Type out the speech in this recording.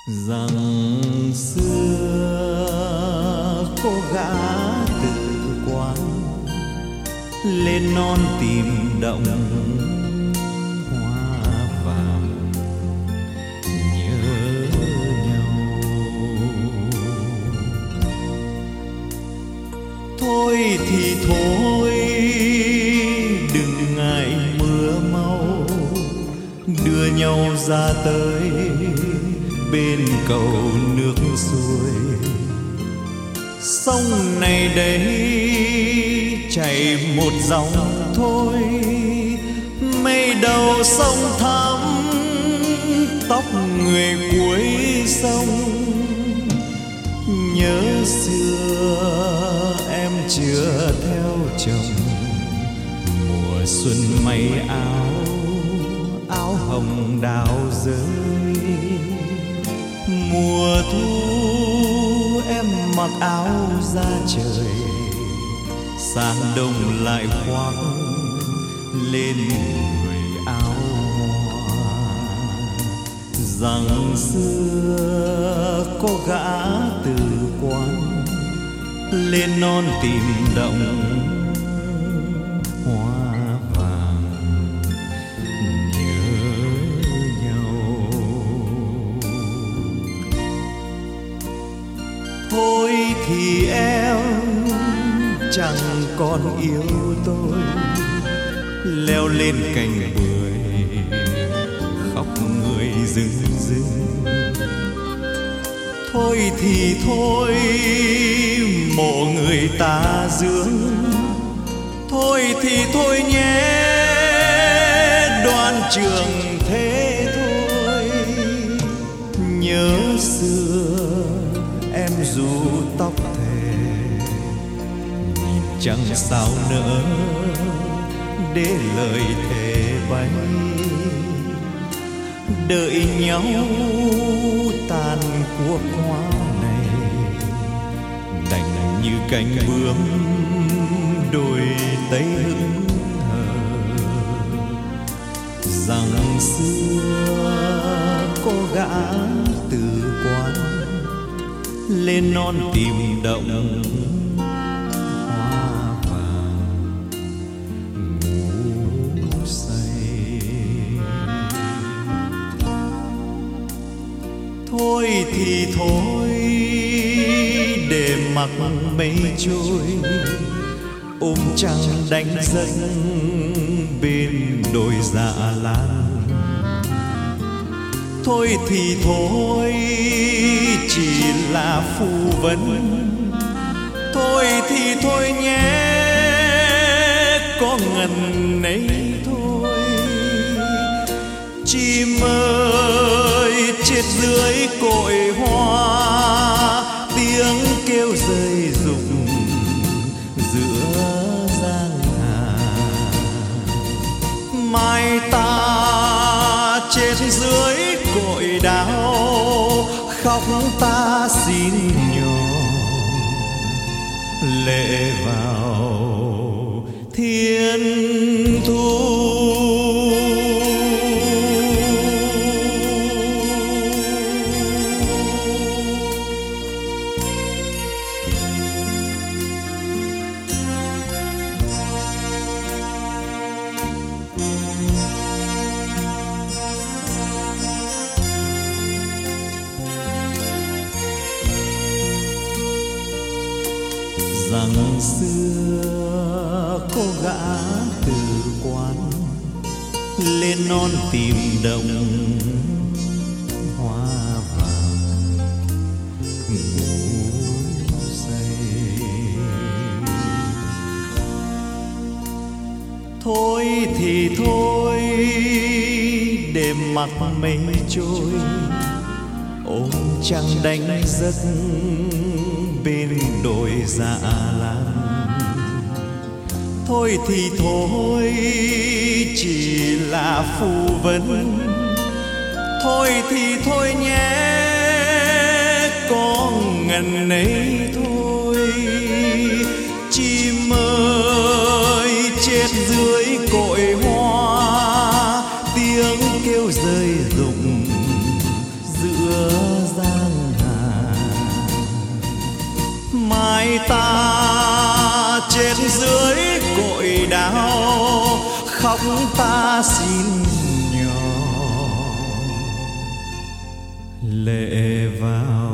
Rằng xưa cô gã từ quán lên non tìm động hoa vàng nhớ nhau. Thôi thì thôi, đừng ngại mưa mau, đưa nhau ra tới bên cầu nước xuôi. Sông này đây chảy một dòng thôi, mây đầu sông thắm tóc người cuối sông. Nhớ xưa em chưa theo chồng, mùa xuân may áo áo hồng đào rơi. Mùa thu em mặc áo da trời, sang đông lại khoác lên người áo hoa. Rằng xưa cô gã từ quán lên non tìm động hoa vàng nhớ nhau. Thôi thì em chẳng còn yêu tôi, leo lên cành bưởi khóc người rưng rưng. Thôi thì thôi, mộ người ta dưỡng. Thôi thì thôi nhé, đoan trường thế thôi. Nhớ xưa em ru tóc thề, nhìn chẳng sao nỡ để lời thề bay. Đợi nhau tàn cuộc hoa này, đành như cánh bướm đôi tay hững hờ. Rằng xưa cô gã từ quán lên non tìm động hoa vàng ngủ say. Thôi thì thôi, để mặc mây trôi, ôm trăng đánh giấc bên đồi dạ lan. Thôi thì thôi, chỉ là phù vân. Thôi thì thôi nhé, có ngần ấy thôi. Chim ơi chết dưới cội hoa, tiếng kêu rơi rụng giữa giang hà. Mai ta chết dưới cội đao, khóc ta xin nhỏ lệ vào thiên thu. Rằng xưa cô gã từ quán lên non tìm động hoa vàng ngủ say. Thôi thì thôi, để mặc mây trôi, ôm trăng đánh giấc bên đồi dạ lan. Thôi thì thôi, chỉ là phù vân. Thôi thì thôi nhé, có ngần ấy thôi. Chim ơi chết dưới cội hoa, tiếng kêu rơi rụng giữa giang chết dưới cội đao, khóc ta xin nhỏ lệ vào.